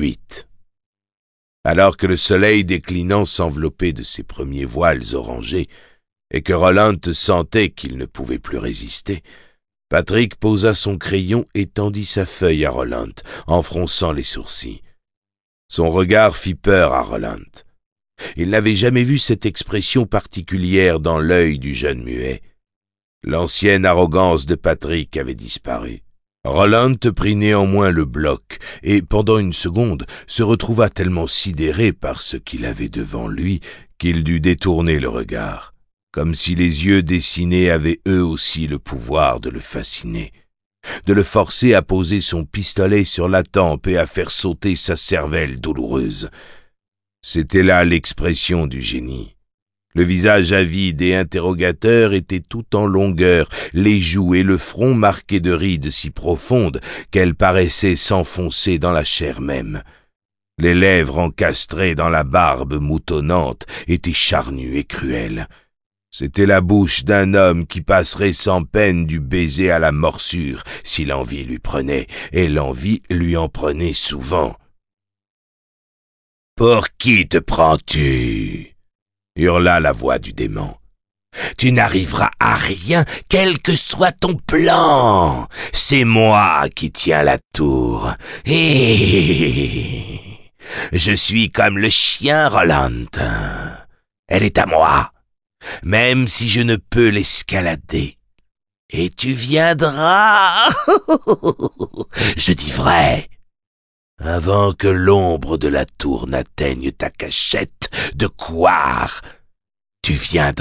8. Alors que le soleil déclinant s'enveloppait de ses premiers voiles orangés, et que Roland sentait qu'il ne pouvait plus résister, Patrick posa son crayon et tendit sa feuille à Roland, en fronçant les sourcils. Son regard fit peur à Roland. Il n'avait jamais vu cette expression particulière dans l'œil du jeune muet. L'ancienne arrogance de Patrick avait disparu. Roland prit néanmoins le bloc et, pendant une seconde, se retrouva tellement sidéré par ce qu'il avait devant lui qu'il dut détourner le regard, comme si les yeux dessinés avaient eux aussi le pouvoir de le fasciner, de le forcer à poser son pistolet sur la tempe et à faire sauter sa cervelle douloureuse. C'était là l'expression du génie. Le visage avide et interrogateur était tout en longueur, les joues et le front marqués de rides si profondes qu'elles paraissaient s'enfoncer dans la chair même. Les lèvres encastrées dans la barbe moutonnante étaient charnues et cruelles. C'était la bouche d'un homme qui passerait sans peine du baiser à la morsure si l'envie lui prenait, et l'envie lui en prenait souvent. « Pour qui te prends-tu » hurla la voix du démon. « Tu n'arriveras à rien, quel que soit ton plan. C'est moi qui tiens la tour. Et je suis comme le chien, Roland. Elle est à moi, même si je ne peux l'escalader. Et tu viendras, je dis vrai, avant que l'ombre de la tour n'atteigne ta cachette de couard, tu viendras. »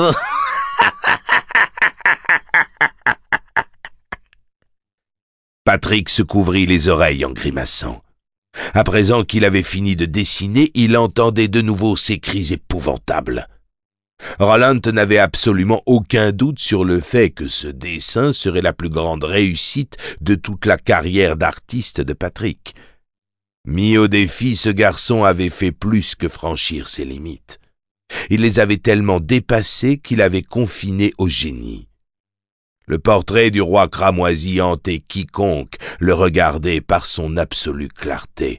Patrick se couvrit les oreilles en grimaçant. À présent qu'il avait fini de dessiner, il entendait de nouveau ces cris épouvantables. Roland n'avait absolument aucun doute sur le fait que ce dessin serait la plus grande réussite de toute la carrière d'artiste de Patrick. Mis au défi, ce garçon avait fait plus que franchir ses limites. Il les avait tellement dépassées qu'il avait confiné au génie. Le portrait du roi cramoisi hantait quiconque le regardait par son absolue clarté.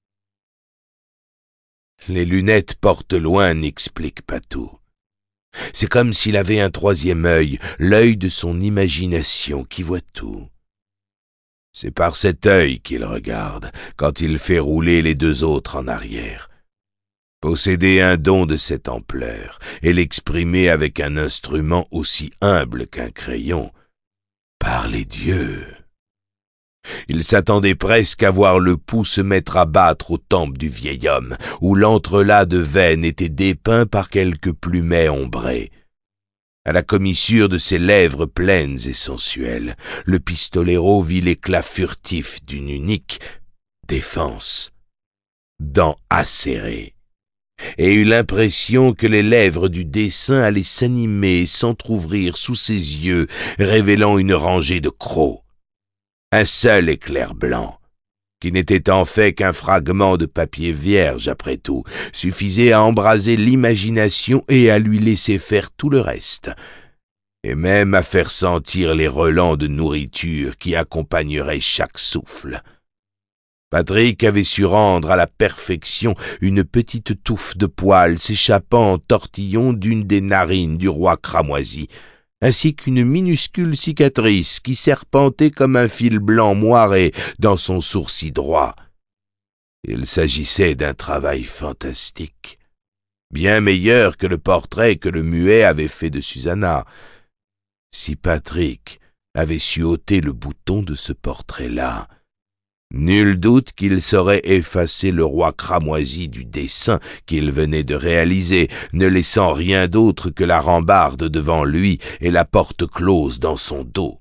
Les lunettes porte loin n'expliquent pas tout. C'est comme s'il avait un troisième œil, l'œil de son imagination qui voit tout. C'est par cet œil qu'il regarde quand il fait rouler les deux autres en arrière. Posséder un don de cette ampleur et l'exprimer avec un instrument aussi humble qu'un crayon, par les dieux. Il s'attendait presque à voir le pouls se mettre à battre aux tempes du vieil homme, où l'entrelac de veines était dépeint par quelques plumets ombrés. À la commissure de ses lèvres pleines et sensuelles, le pistolero vit l'éclat furtif d'une unique défense, dents acérées, et eut l'impression que les lèvres du dessin allaient s'animer et s'entr'ouvrir sous ses yeux, révélant une rangée de crocs. Un seul éclair blanc, qui n'était en fait qu'un fragment de papier vierge après tout, suffisait à embraser l'imagination et à lui laisser faire tout le reste, et même à faire sentir les relents de nourriture qui accompagneraient chaque souffle. Patrick avait su rendre à la perfection une petite touffe de poils s'échappant en tortillon d'une des narines du roi cramoisi, ainsi qu'une minuscule cicatrice qui serpentait comme un fil blanc moiré dans son sourcil droit. Il s'agissait d'un travail fantastique, bien meilleur que le portrait que le muet avait fait de Susanna. Si Patrick avait su ôter le bouton de ce portrait-là, nul doute qu'il saurait effacer le roi cramoisi du dessin qu'il venait de réaliser, ne laissant rien d'autre que la rambarde devant lui et la porte close dans son dos.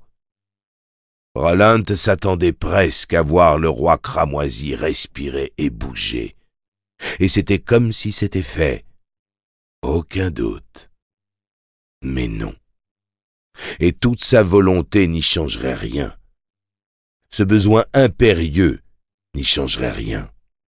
Roland s'attendait presque à voir le roi cramoisi respirer et bouger, et c'était comme si c'était fait. Aucun doute. Mais non. Et toute sa volonté n'y changerait rien. Ce besoin impérieux n'y changerait rien.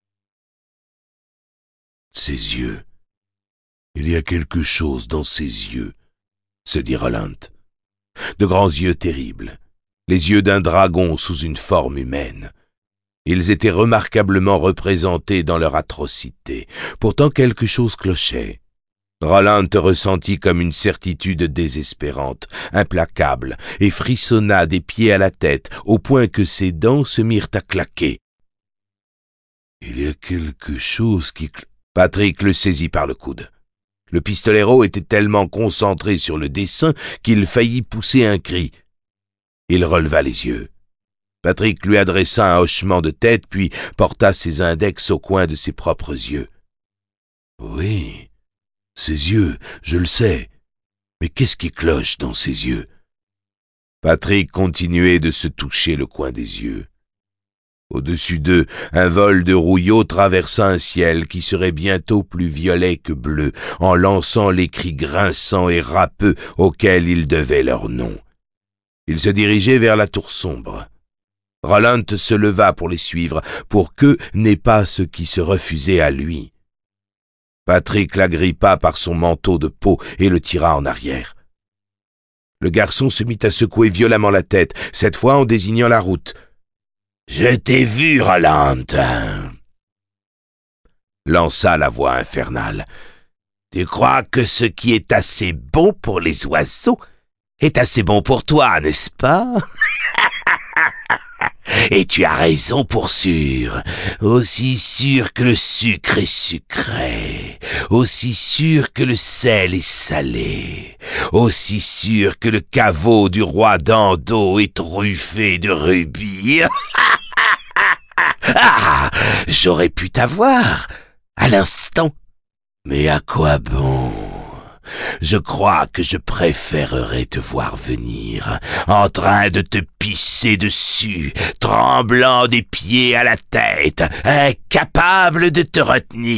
Ses yeux. Il y a quelque chose dans ses yeux, se dit Roland. De grands yeux terribles, les yeux d'un dragon sous une forme humaine. Ils étaient remarquablement représentés dans leur atrocité. Pourtant quelque chose clochait. Roland ressentit comme une certitude désespérante, implacable, et frissonna des pieds à la tête, au point que ses dents se mirent à claquer. « Il y a quelque chose qui... » Patrick le saisit par le coude. Le pistolero était tellement concentré sur le dessin qu'il faillit pousser un cri. Il releva les yeux. Patrick lui adressa un hochement de tête, puis porta ses index au coin de ses propres yeux. « Oui, ses yeux, je le sais. Mais qu'est-ce qui cloche dans ses yeux ?» Patrick continuait de se toucher le coin des yeux. Au-dessus d'eux, un vol de rouilleaux traversa un ciel qui serait bientôt plus violet que bleu, en lançant les cris grinçants et râpeux auxquels ils devaient leur nom. Ils se dirigeaient vers la tour sombre. Roland se leva pour les suivre, pour qu'eux n'aient pas ce qui se refusait à lui. Patrick l'agrippa par son manteau de peau et le tira en arrière. Le garçon se mit à secouer violemment la tête, cette fois en désignant la route. « Je t'ai vu, Roland !» lança la voix infernale. « Tu crois que ce qui est assez bon pour les oiseaux est assez bon pour toi, n'est-ce pas? Et tu as raison pour sûr, aussi sûr que le sucre est sucré, aussi sûr que le sel est salé, aussi sûr que le caveau du roi d'Ando est truffé de rubis. Ah, j'aurais pu t'avoir, à l'instant, mais à quoi bon? Je crois que je préférerais te voir venir, en train de te pisser dessus, tremblant des pieds à la tête, incapable de te retenir. »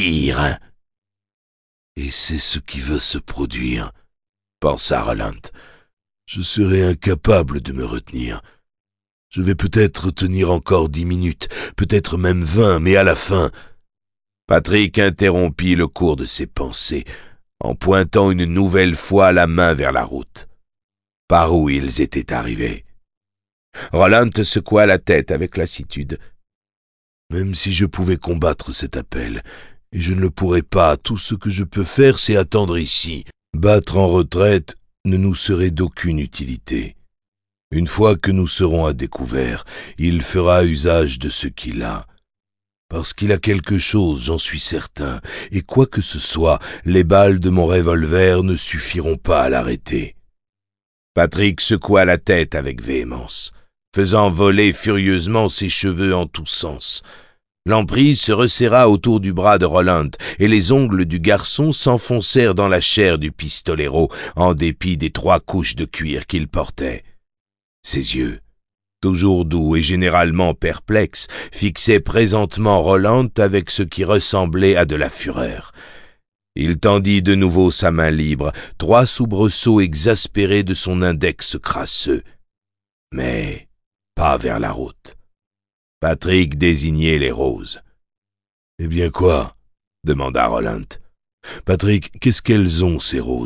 Et c'est ce qui va se produire, pensa Roland. Je serai incapable de me retenir. Je vais peut-être tenir encore 10 minutes, peut-être même 20, mais à la fin... Patrick interrompit le cours de ses pensées, en pointant une nouvelle fois la main vers la route. Par où ils étaient arrivés? Roland secoua la tête avec lassitude. Même si je pouvais combattre cet appel, et je ne le pourrais pas, tout ce que je peux faire, c'est attendre ici. Battre en retraite ne nous serait d'aucune utilité. Une fois que nous serons à découvert, il fera usage de ce qu'il a. Parce qu'il a quelque chose, j'en suis certain, et quoi que ce soit, les balles de mon revolver ne suffiront pas à l'arrêter. Patrick secoua la tête avec véhémence, faisant voler furieusement ses cheveux en tous sens. L'emprise se resserra autour du bras de Roland, et les ongles du garçon s'enfoncèrent dans la chair du pistolero, en dépit des 3 couches de cuir qu'il portait. Ses yeux, toujours doux et généralement perplexe, fixait présentement Roland avec ce qui ressemblait à de la fureur. Il tendit de nouveau sa main libre, 3 soubresauts exaspérés de son index crasseux. Mais pas vers la route. Patrick désignait les roses. « Eh bien quoi ?» demanda Roland. « Patrick, qu'est-ce qu'elles ont, ces roses ?»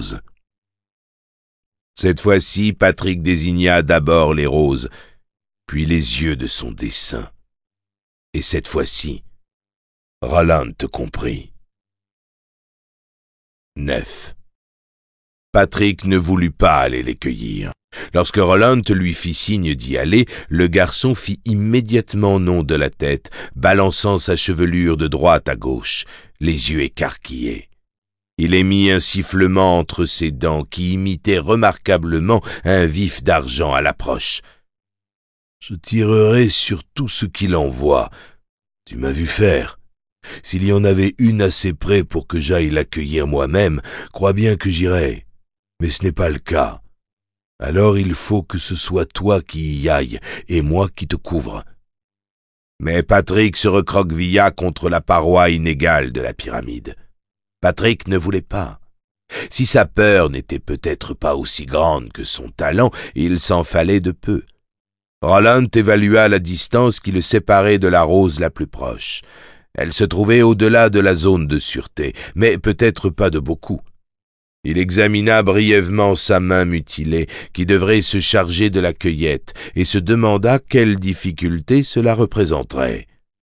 Cette fois-ci, Patrick désigna d'abord les roses, puis les yeux de son dessin. Et cette fois-ci, Roland comprit. 9. Patrick ne voulut pas aller les cueillir. Lorsque Roland lui fit signe d'y aller, le garçon fit immédiatement non de la tête, balançant sa chevelure de droite à gauche, les yeux écarquillés. Il émit un sifflement entre ses dents qui imitait remarquablement un vif d'argent à l'approche. « Je tirerai sur tout ce qu'il envoie. Tu m'as vu faire. S'il y en avait une assez près pour que j'aille l'accueillir moi-même, crois bien que j'irais. Mais ce n'est pas le cas. Alors il faut que ce soit toi qui y ailles et moi qui te couvre. » Mais Patrick se recroquevilla contre la paroi inégale de la pyramide. Patrick ne voulait pas. Si sa peur n'était peut-être pas aussi grande que son talent, il s'en fallait de peu. Roland évalua la distance qui le séparait de la rose la plus proche. Elle se trouvait au-delà de la zone de sûreté, mais peut-être pas de beaucoup. Il examina brièvement sa main mutilée, qui devrait se charger de la cueillette, et se demanda quelle difficulté cela représenterait.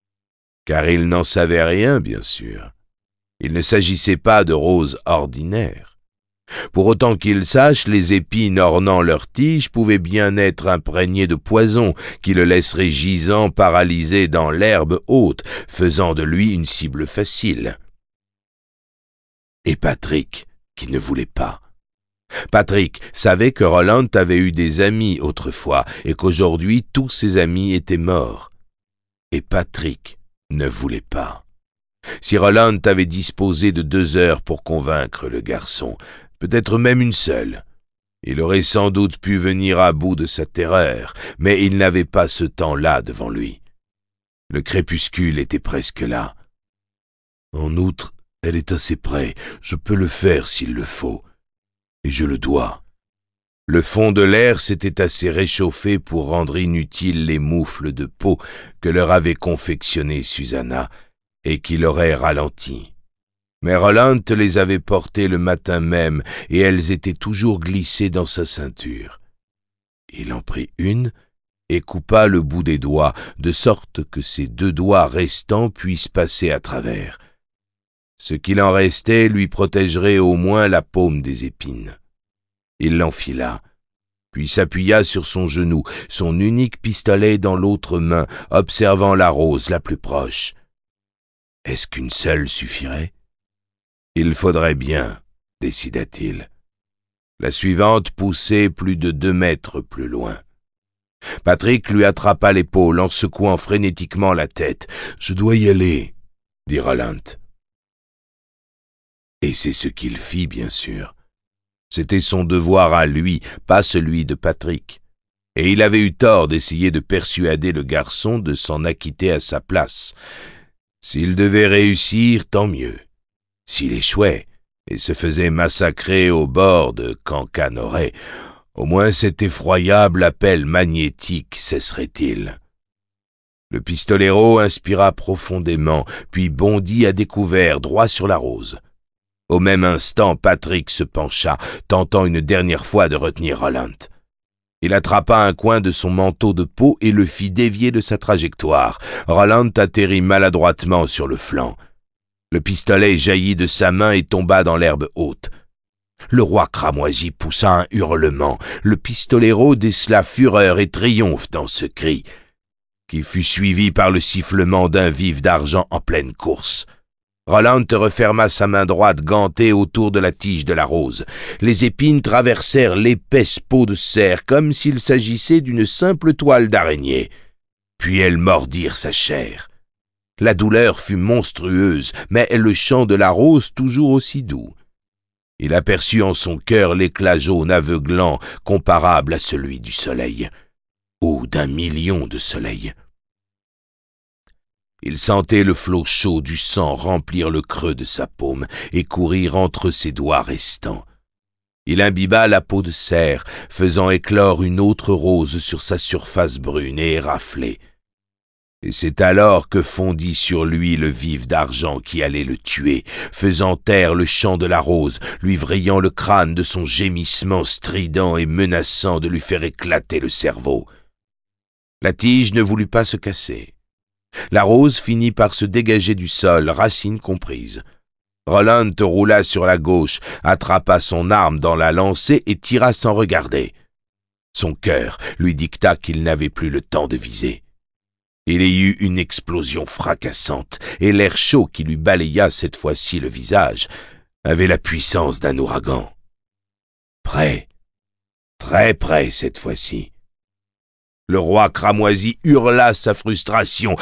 car il n'en savait rien, bien sûr. Il ne s'agissait pas de roses ordinaires. Pour autant qu'il sache, les épines ornant leurs tiges pouvaient bien être imprégnées de poison qui le laisserait gisant paralysé dans l'herbe haute, faisant de lui une cible facile. Et Patrick, qui ne voulait pas. Patrick savait que Roland avait eu des amis autrefois et qu'aujourd'hui tous ses amis étaient morts. Et Patrick ne voulait pas. Si Roland avait disposé de 2 heures pour convaincre le garçon, peut-être même une seule, il aurait sans doute pu venir à bout de sa terreur, mais il n'avait pas ce temps-là devant lui. Le crépuscule était presque là. En outre, elle est assez près, je peux le faire s'il le faut. Et je le dois. Le fond de l'air s'était assez réchauffé pour rendre inutiles les moufles de peau que leur avait confectionnées Susanna et qui l'auraient ralenti. Mais Roland les avait portées le matin même et elles étaient toujours glissées dans sa ceinture. Il en prit une et coupa le bout des doigts, de sorte que ses 2 doigts restants puissent passer à travers. Ce qu'il en restait lui protégerait au moins la paume des épines. Il l'enfila, puis s'appuya sur son genou, son unique pistolet dans l'autre main, observant la rose la plus proche. Est-ce qu'une seule suffirait? Il faudrait bien, décida-t-il. La suivante poussait plus de 2 mètres plus loin. Patrick lui attrapa l'épaule en secouant frénétiquement la tête. « Je dois y aller, » dit Roland. Et c'est ce qu'il fit, bien sûr. C'était son devoir à lui, pas celui de Patrick. Et il avait eu tort d'essayer de persuader le garçon de s'en acquitter à sa place. S'il devait réussir, tant mieux. S'il échouait et se faisait massacrer au bord de Cancanoret, au moins cet effroyable appel magnétique cesserait-il. Le pistolero inspira profondément, puis bondit à découvert droit sur la rose. Au même instant, Patrick se pencha, tentant une dernière fois de retenir Roland. Il attrapa un coin de son manteau de peau et le fit dévier de sa trajectoire. Roland atterrit maladroitement sur le flanc. Le pistolet jaillit de sa main et tomba dans l'herbe haute. Le roi cramoisi poussa un hurlement. Le pistolero décela fureur et triomphe dans ce cri, qui fut suivi par le sifflement d'un vif d'argent en pleine course. Roland referma sa main droite gantée autour de la tige de la rose. Les épines traversèrent l'épaisse peau de cerf comme s'il s'agissait d'une simple toile d'araignée. Puis elles mordirent sa chair. La douleur fut monstrueuse, mais le chant de la rose toujours aussi doux. Il aperçut en son cœur l'éclat jaune aveuglant comparable à celui du soleil, ou d'1 million de soleils. Il sentait le flot chaud du sang remplir le creux de sa paume et courir entre ses doigts restants. Il imbiba la peau de cerf, faisant éclore une autre rose sur sa surface brune et éraflée. Et c'est alors que fondit sur lui le vif d'argent qui allait le tuer, faisant taire le chant de la rose, lui vrayant le crâne de son gémissement strident et menaçant de lui faire éclater le cerveau. La tige ne voulut pas se casser. La rose finit par se dégager du sol, racine comprise. Roland roula sur la gauche, attrapa son arme dans la lancée et tira sans regarder. Son cœur lui dicta qu'il n'avait plus le temps de viser. Il y eut une explosion fracassante, et l'air chaud qui lui balaya cette fois-ci le visage avait la puissance d'un ouragan. Prêt, très près cette fois-ci. Le roi cramoisi hurla sa frustration,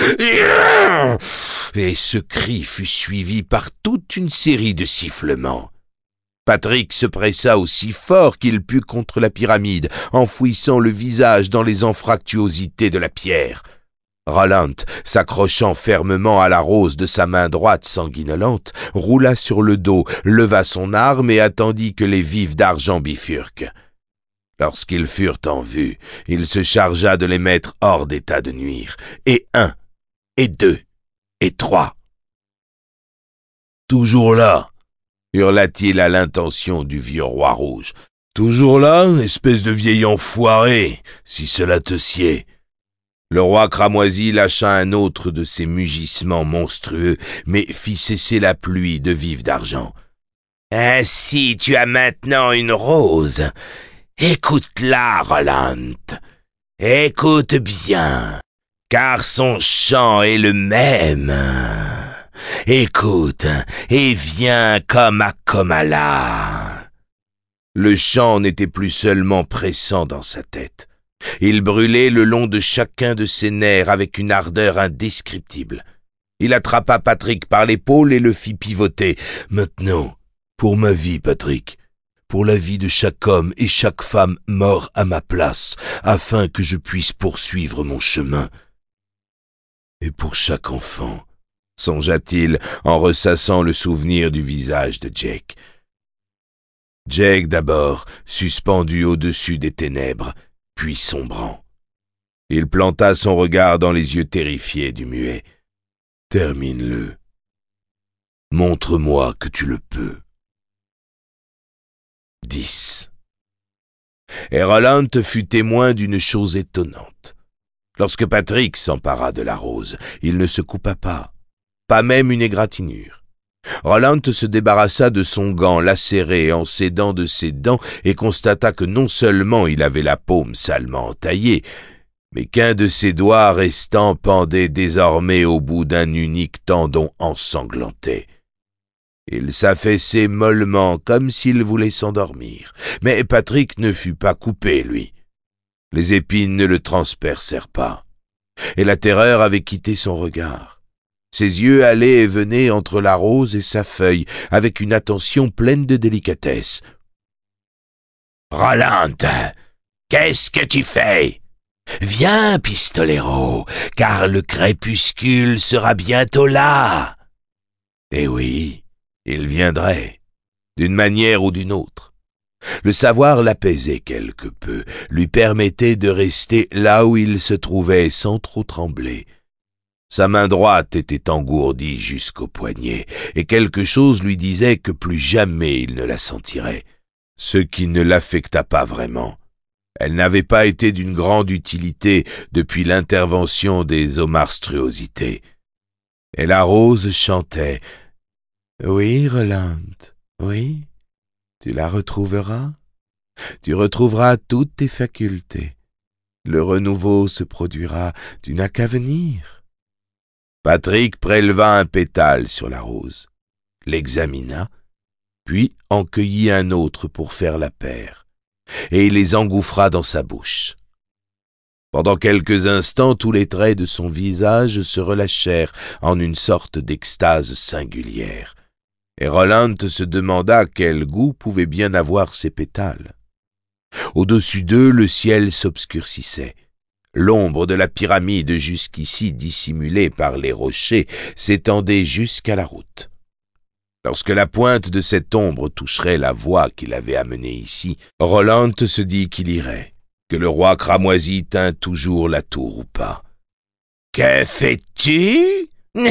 et ce cri fut suivi par toute une série de sifflements. Patrick se pressa aussi fort qu'il put contre la pyramide, enfouissant le visage dans les anfractuosités de la pierre. Roland, s'accrochant fermement à la rose de sa main droite sanguinolente, roula sur le dos, leva son arme et attendit que les vifs d'argent bifurquent. Lorsqu'ils furent en vue, il se chargea de les mettre hors d'état de nuire. Et 1, et 2, et 3. « Toujours là !» hurla-t-il à l'intention du vieux roi rouge. « Toujours là, espèce de vieil enfoiré, si cela te sied. Le roi cramoisi lâcha un autre de ses mugissements monstrueux, mais fit cesser la pluie de vifs d'argent. « Ainsi tu as maintenant une rose. Écoute-la, Roland. Écoute bien, car son chant est le même. Écoute, et viens comme à Comala. » Le chant n'était plus seulement pressant dans sa tête. Il brûlait le long de chacun de ses nerfs avec une ardeur indescriptible. Il attrapa Patrick par l'épaule et le fit pivoter. « Maintenant, pour ma vie, Patrick, pour la vie de chaque homme et chaque femme mort à ma place, afin que je puisse poursuivre mon chemin. Et pour chaque enfant, songea-t-il en ressassant le souvenir du visage de Jake. Jake d'abord, suspendu au-dessus des ténèbres, puis sombrant. Il planta son regard dans les yeux terrifiés du muet. « Termine-le. Montre-moi que tu le peux. » 10. Et Roland fut témoin d'une chose étonnante. Lorsque Patrick s'empara de la rose, il ne se coupa pas même une égratignure. Roland se débarrassa de son gant lacéré en s'aidant de ses dents et constata que non seulement il avait la paume salement entaillée, mais qu'un de ses doigts restants pendait désormais au bout d'un unique tendon ensanglanté. Il s'affaissait mollement comme s'il voulait s'endormir, mais Patrick ne fut pas coupé, lui. Les épines ne le transpercèrent pas, et la terreur avait quitté son regard. Ses yeux allaient et venaient entre la rose et sa feuille, avec une attention pleine de délicatesse. « Roland, qu'est-ce que tu fais? Viens, pistolero, car le crépuscule sera bientôt là. » Eh oui, il viendrait, d'une manière ou d'une autre. Le savoir l'apaisait quelque peu, lui permettait de rester là où il se trouvait sans trop trembler. Sa main droite était engourdie jusqu'au poignet, et quelque chose lui disait que plus jamais il ne la sentirait, ce qui ne l'affecta pas vraiment. Elle n'avait pas été d'une grande utilité depuis l'intervention des omarstruosités. Et la rose chantait « Oui, Roland, oui, tu la retrouveras. Tu retrouveras toutes tes facultés. Le renouveau se produira, tu n'as qu'à venir. » Patrick préleva un pétale sur la rose, l'examina, puis en cueillit un autre pour faire la paire, et il les engouffra dans sa bouche. Pendant quelques instants, tous les traits de son visage se relâchèrent en une sorte d'extase singulière, et Roland se demanda quel goût pouvaient bien avoir ces pétales. Au-dessus d'eux, le ciel s'obscurcissait. L'ombre de la pyramide, jusqu'ici dissimulée par les rochers, s'étendait jusqu'à la route. Lorsque la pointe de cette ombre toucherait la voie qui l'avait amené ici, Roland se dit qu'il irait, que le roi cramoisi tint toujours la tour ou pas. « Que fais-tu?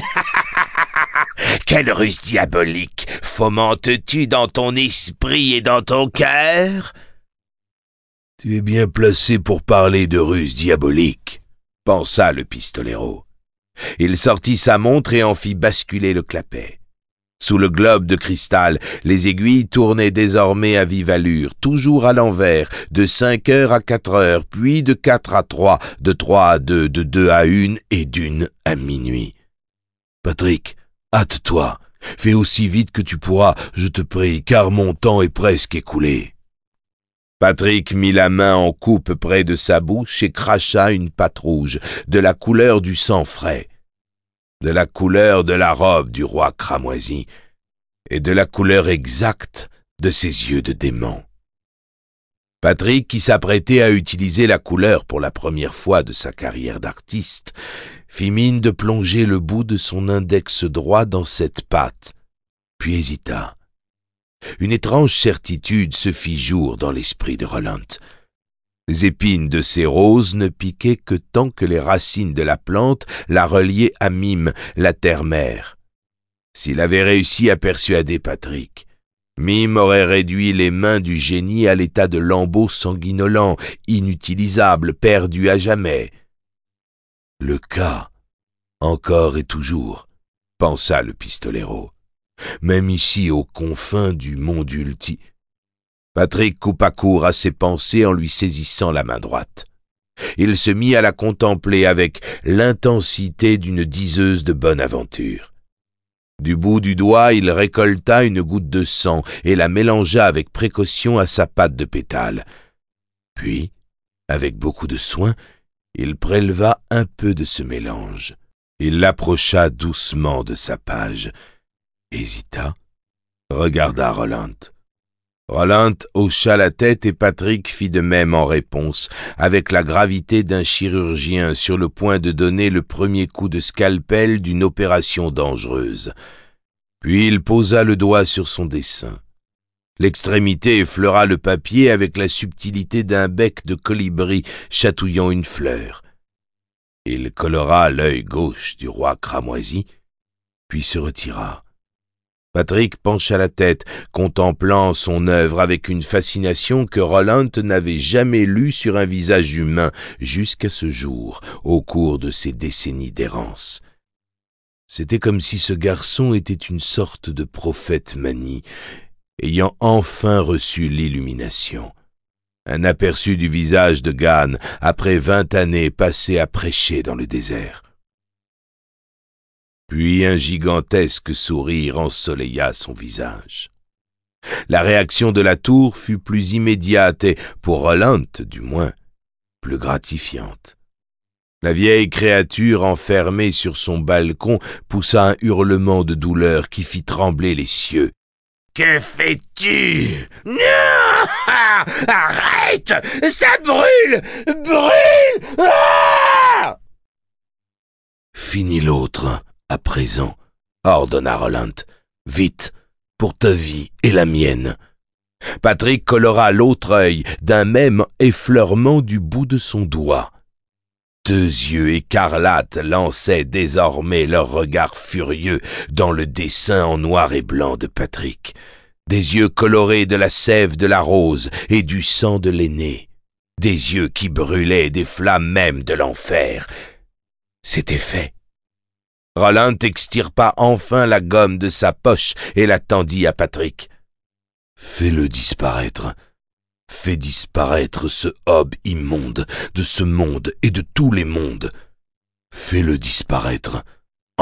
Quelle ruse diabolique fomentes-tu dans ton esprit et dans ton cœur? » « Tu es bien placé pour parler de ruse diabolique, » pensa le pistolero. Il sortit sa montre et en fit basculer le clapet. Sous le globe de cristal, les aiguilles tournaient désormais à vive allure, toujours à l'envers, de 5 heures à 4 heures, puis de 4 à 3, de 3 à 2, de 2 à 1 et d'1 à minuit. « Patrick, hâte-toi, fais aussi vite que tu pourras, je te prie, car mon temps est presque écoulé. » Patrick mit la main en coupe près de sa bouche et cracha une pâte rouge, de la couleur du sang frais, de la couleur de la robe du roi cramoisi, et de la couleur exacte de ses yeux de démon. Patrick, qui s'apprêtait à utiliser la couleur pour la première fois de sa carrière d'artiste, fit mine de plonger le bout de son index droit dans cette pâte, puis hésita. Une étrange certitude se fit jour dans l'esprit de Roland. Les épines de ces roses ne piquaient que tant que les racines de la plante la reliaient à Mime, la terre-mère. S'il avait réussi à persuader Patrick, Mime aurait réduit les mains du génie à l'état de lambeaux sanguinolents, inutilisables, perdus à jamais. Le cas, encore et toujours, pensa le pistolero. Même ici, aux confins du monde ulti. Patrick coupa court à ses pensées en lui saisissant la main droite. Il se mit à la contempler avec l'intensité d'une diseuse de bonne aventure. Du bout du doigt, il récolta une goutte de sang et la mélangea avec précaution à sa pâte de pétale. Puis, avec beaucoup de soin, il préleva un peu de ce mélange. Il l'approcha doucement de sa page, hésita, regarda Roland. Roland hocha la tête et Patrick fit de même en réponse, avec la gravité d'un chirurgien sur le point de donner le premier coup de scalpel d'une opération dangereuse. Puis il posa le doigt sur son dessin. L'extrémité effleura le papier avec la subtilité d'un bec de colibri chatouillant une fleur. Il colora l'œil gauche du roi cramoisi, puis se retira. Patrick pencha la tête, contemplant son œuvre avec une fascination que Roland n'avait jamais lue sur un visage humain jusqu'à ce jour, au cours de ses décennies d'errance. C'était comme si ce garçon était une sorte de prophète mani, ayant enfin reçu l'illumination. Un aperçu du visage de Gan après 20 années passées à prêcher dans le désert. Puis un gigantesque sourire ensoleilla son visage. La réaction de la tour fut plus immédiate et, pour Roland du moins, plus gratifiante. La vieille créature enfermée sur son balcon poussa un hurlement de douleur qui fit trembler les cieux. « Que fais-tu? Non! Arrête! Ça brûle! Brûle! Ah !»« Finis l'autre, à présent, » ordonna Roland. « Vite, pour ta vie et la mienne. » Patrick colora l'autre œil d'un même effleurement du bout de son doigt. Deux yeux écarlates lançaient désormais leurs regards furieux dans le dessin en noir et blanc de Patrick. Des yeux colorés de la sève de la rose et du sang de l'aîné. Des yeux qui brûlaient des flammes même de l'enfer. C'était fait. Roland extirpa enfin la gomme de sa poche et la tendit à Patrick. « Fais-le disparaître. Fais disparaître ce hob immonde de ce monde et de tous les mondes. Fais-le disparaître, enfin. »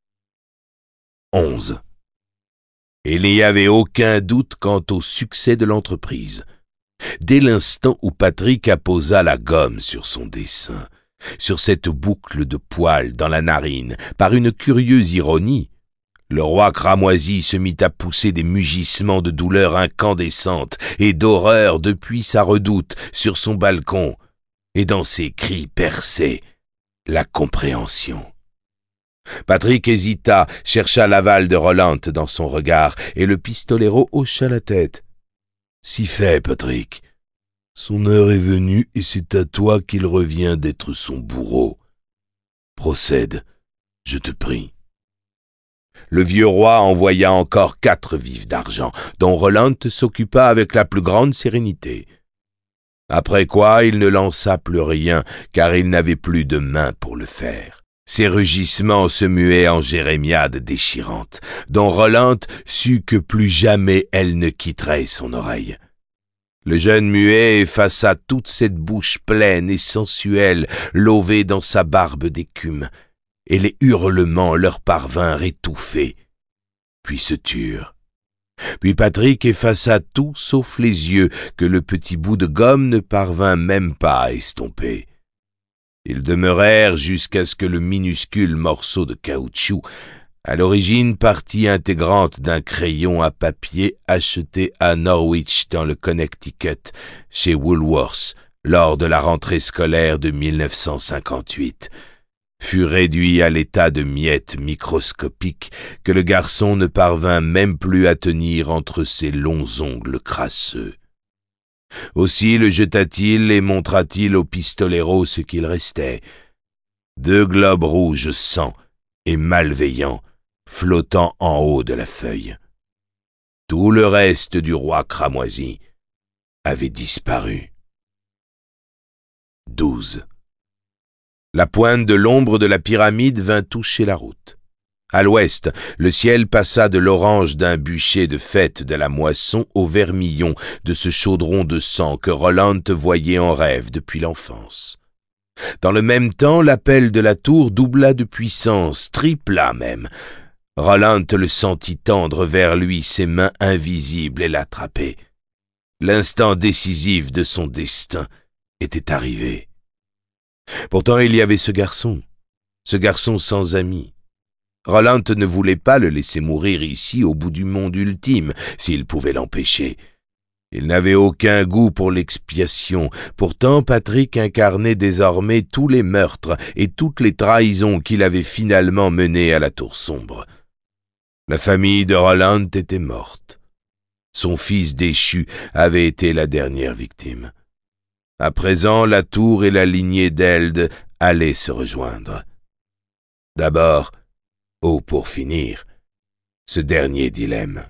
11. Il n'y avait aucun doute quant au succès de l'entreprise. Dès l'instant où Patrick apposa la gomme sur son dessin, sur cette boucle de poils dans la narine, par une curieuse ironie, le roi cramoisi se mit à pousser des mugissements de douleur incandescente et d'horreur depuis sa redoute sur son balcon, et dans ses cris perçait la compréhension. Patrick hésita, chercha l'aval de Roland dans son regard, et le pistolero hocha la tête. « Si fait, Patrick. Son heure est venue, et c'est à toi qu'il revient d'être son bourreau. Procède, je te prie. » Le vieux roi envoya encore 4 vifs d'argent, dont Roland s'occupa avec la plus grande sérénité. Après quoi, il ne lança plus rien, car il n'avait plus de main pour le faire. Ses rugissements se muaient en jérémiades déchirantes, dont Roland sut que plus jamais elles ne quitteraient son oreille. Le jeune muet effaça toute cette bouche pleine et sensuelle, lovée dans sa barbe d'écume, et les hurlements leur parvinrent étouffés, puis se turent. Puis Patrick effaça tout sauf les yeux que le petit bout de gomme ne parvint même pas à estomper. Ils demeurèrent jusqu'à ce que le minuscule morceau de caoutchouc, à l'origine partie intégrante d'un crayon à papier acheté à Norwich dans le Connecticut chez Woolworth lors de la rentrée scolaire de 1958, fut réduit à l'état de miettes microscopiques que le garçon ne parvint même plus à tenir entre ses longs ongles crasseux. Aussi le jeta-t-il et montra-t-il au pistolero ce qu'il restait. 2 globes rouges sang et malveillants flottant en haut de la feuille. Tout le reste du roi cramoisi avait disparu. 12. La pointe de l'ombre de la pyramide vint toucher la route. À l'ouest, le ciel passa de l'orange d'un bûcher de fête de la moisson au vermillon de ce chaudron de sang que Roland voyait en rêve depuis l'enfance. Dans le même temps, l'appel de la tour doubla de puissance, tripla même. Roland le sentit tendre vers lui ses mains invisibles et l'attraper. L'instant décisif de son destin était arrivé. Pourtant il y avait ce garçon sans amis. Roland ne voulait pas le laisser mourir ici au bout du monde ultime, s'il pouvait l'empêcher. Il n'avait aucun goût pour l'expiation. Pourtant, Patrick incarnait désormais tous les meurtres et toutes les trahisons qu'il avait finalement menés à la Tour Sombre. La famille de Roland était morte. Son fils déchu avait été la dernière victime. À présent, la tour et la lignée d'Eld allaient se rejoindre. D'abord, pour finir, ce dernier dilemme.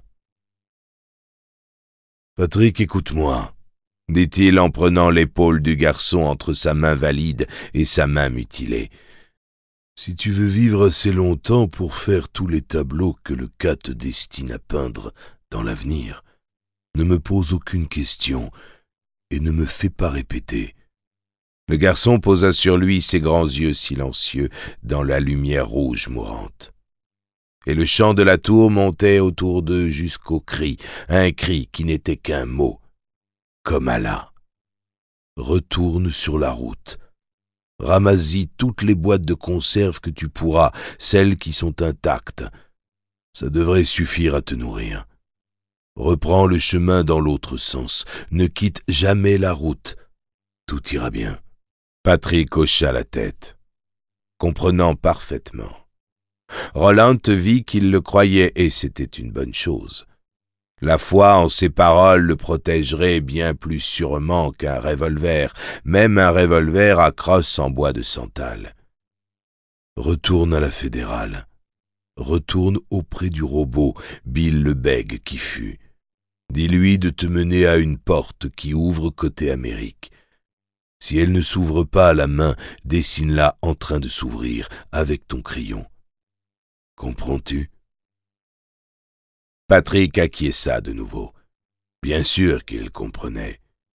« Patrick, écoute-moi, » dit-il en prenant l'épaule du garçon entre sa main valide et sa main mutilée. « Si tu veux vivre assez longtemps pour faire tous les tableaux que le cas te destine à peindre dans l'avenir, ne me pose aucune question et ne me fais pas répéter. » Le garçon posa sur lui ses grands yeux silencieux dans la lumière rouge mourante. Et le chant de la tour montait autour d'eux jusqu'au cri, un cri qui n'était qu'un mot, comme Allah. Retourne sur la route. Ramasse-y toutes les boîtes de conserve que tu pourras, celles qui sont intactes. Ça devrait suffire à te nourrir. Reprends le chemin dans l'autre sens. Ne quitte jamais la route. Tout ira bien. Patrick hocha la tête, comprenant parfaitement. Roland vit qu'il le croyait et c'était une bonne chose. La foi en ses paroles le protégerait bien plus sûrement qu'un revolver, même un revolver à crosse en bois de santal. Retourne à la fédérale. Retourne auprès du robot, Bill le bègue qui fut. Dis-lui de te mener à une porte qui ouvre côté Amérique. Si elle ne s'ouvre pas à la main, dessine-la en train de s'ouvrir avec ton crayon. Comprends-tu? Patrick acquiesça de nouveau. Bien sûr qu'il comprenait.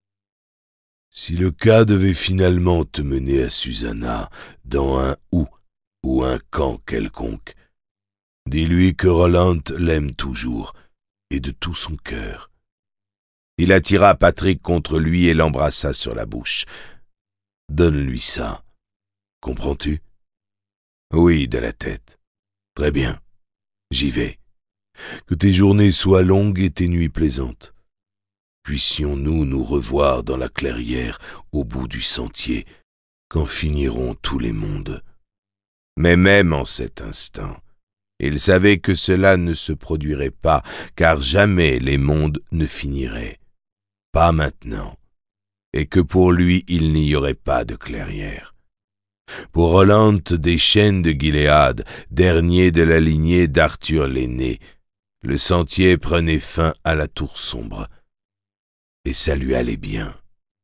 Si le cas devait finalement te mener à Susanna, dans un ou un camp quelconque, dis-lui que Roland l'aime toujours, et de tout son cœur. Il attira Patrick contre lui et l'embrassa sur la bouche. Donne-lui ça. Comprends-tu? Oui, de la tête. Très bien. J'y vais. Que tes journées soient longues et tes nuits plaisantes. Puissions-nous nous revoir dans la clairière au bout du sentier, quand finiront tous les mondes. Mais même en cet instant, il savait que cela ne se produirait pas, car jamais les mondes ne finiraient. Pas maintenant. Et que pour lui il n'y aurait pas de clairière. Pour Roland des Chênes de Gilead, dernier de la lignée d'Arthur l'aîné, le sentier prenait fin à la Tour Sombre. Et ça lui allait bien.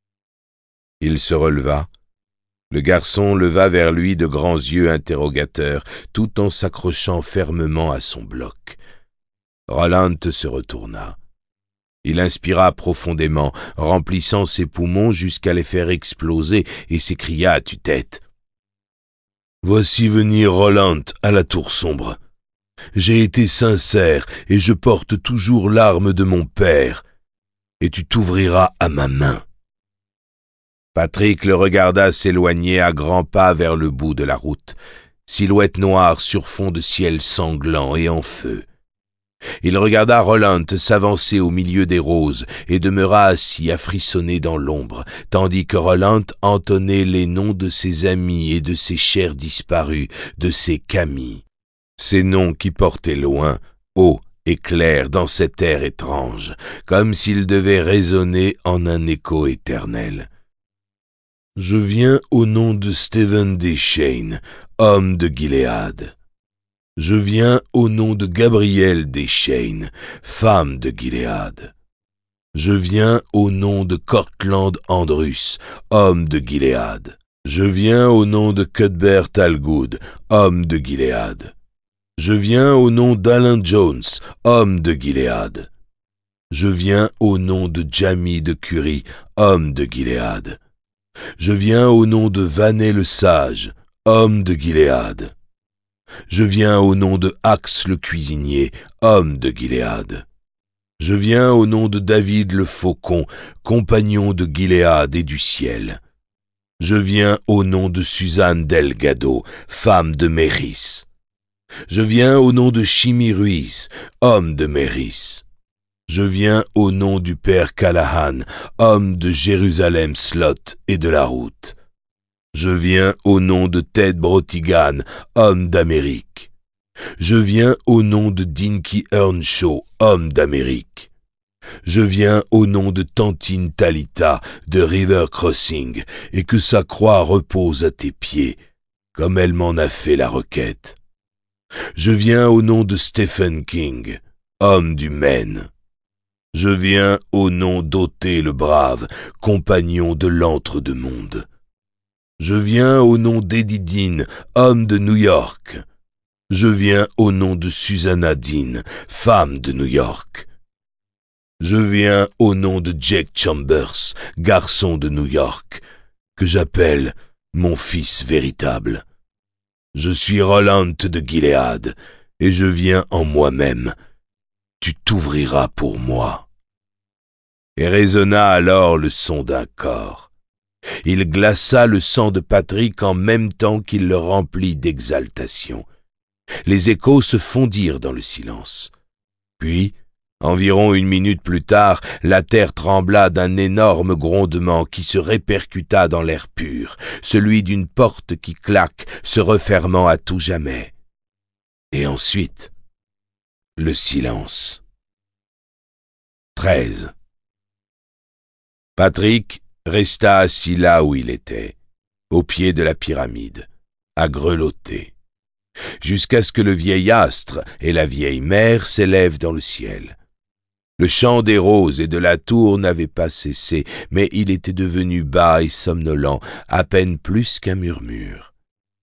Il se releva. Le garçon leva vers lui de grands yeux interrogateurs, tout en s'accrochant fermement à son bloc. Roland se retourna. Il inspira profondément, remplissant ses poumons jusqu'à les faire exploser, et s'écria à tue-tête. « Voici venir Roland à la Tour Sombre. J'ai été sincère, et je porte toujours l'arme de mon père, et tu t'ouvriras à ma main. » Patrick le regarda s'éloigner à grands pas vers le bout de la route, silhouette noire sur fond de ciel sanglant et en feu. Il regarda Roland s'avancer au milieu des roses et demeura assis à frissonner dans l'ombre, tandis que Roland entonnait les noms de ses amis et de ses chers disparus, de ses Camille. Ces noms qui portaient loin, haut et clair dans cet air étrange, comme s'ils devaient résonner en un écho éternel. « Je viens au nom de Stephen Deschain, homme de Gilead. Je viens au nom de Gabrielle Deschain, femme de Gilead. Je viens au nom de Cortland Andrus, homme de Gilead. Je viens au nom de Cuthbert Talgood, homme de Gilead. Je viens au nom d'Alan Jones, homme de Gilead. Je viens au nom de Jamie de Curie, homme de Gilead. Je viens au nom de Vanet le Sage, homme de Gilead. Je viens au nom de Axe le Cuisinier, homme de Gilead. Je viens au nom de David le Faucon, compagnon de Gilead et du ciel. Je viens au nom de Suzanne Delgado, femme de Méris. Je viens au nom de Chimie Ruiz, homme de Méris. Je viens au nom du père Callahan, homme de Jérusalem Slot et de la route. Je viens au nom de Ted Brotigan, homme d'Amérique. Je viens au nom de Dinky Earnshaw, homme d'Amérique. Je viens au nom de Tantine Talita de River Crossing, et que sa croix repose à tes pieds, comme elle m'en a fait la requête. Je viens au nom de Stephen King, homme du Maine. Je viens au nom d'Othé le Brave, compagnon de l'Entre-deux-Mondes. Je viens au nom d'Eddie Dean, homme de New York. Je viens au nom de Susanna Dean, femme de New York. Je viens au nom de Jake Chambers, garçon de New York, que j'appelle mon fils véritable. Je suis Roland de Gilead, et je viens en moi-même. Tu t'ouvriras pour moi. » Et résonna alors le son d'un cor. Il glaça le sang de Patrick en même temps qu'il le remplit d'exaltation. Les échos se fondirent dans le silence. Puis, environ une minute plus tard, la terre trembla d'un énorme grondement qui se répercuta dans l'air pur, celui d'une porte qui claque, se refermant à tout jamais. Et ensuite, le silence. 13. Patrick resta assis là où il était, au pied de la pyramide, à grelotter, jusqu'à ce que le vieil astre et la vieille mer s'élèvent dans le ciel. Le chant des roses et de la tour n'avait pas cessé, mais il était devenu bas et somnolent, à peine plus qu'un murmure.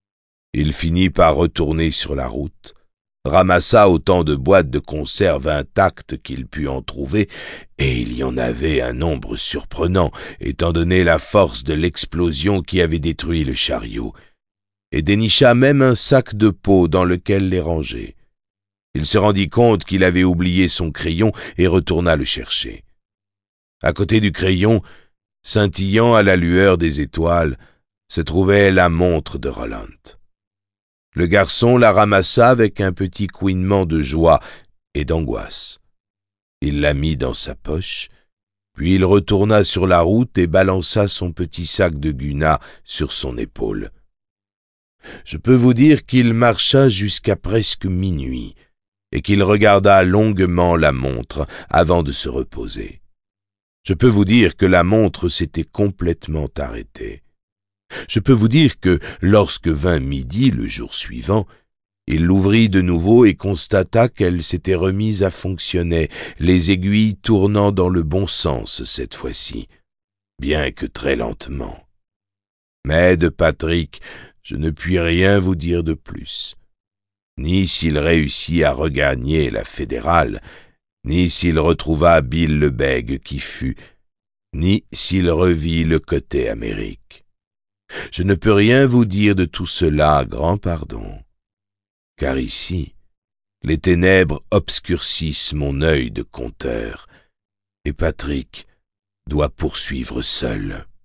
Il finit par retourner sur la route, ramassa autant de boîtes de conserve intactes qu'il put en trouver, et il y en avait un nombre surprenant, étant donné la force de l'explosion qui avait détruit le chariot, et dénicha même un sac de peau dans lequel les ranger. Il se rendit compte qu'il avait oublié son crayon et retourna le chercher. À côté du crayon, scintillant à la lueur des étoiles, se trouvait la montre de Roland. Le garçon la ramassa avec un petit couinement de joie et d'angoisse. Il la mit dans sa poche, puis il retourna sur la route et balança son petit sac de guna sur son épaule. Je peux vous dire qu'il marcha jusqu'à presque minuit, et qu'il regarda longuement la montre avant de se reposer. Je peux vous dire que la montre s'était complètement arrêtée. Je peux vous dire que, lorsque vint midi le jour suivant, il l'ouvrit de nouveau et constata qu'elle s'était remise à fonctionner, les aiguilles tournant dans le bon sens cette fois-ci, bien que très lentement. Mais de Patrick, je ne puis rien vous dire de plus. Ni s'il réussit à regagner la fédérale, ni s'il retrouva Bill le bègue qui fut, ni s'il revit le côté Amérique. Je ne peux rien vous dire de tout cela, grand pardon, car ici, les ténèbres obscurcissent mon œil de conteur, et Patrick doit poursuivre seul.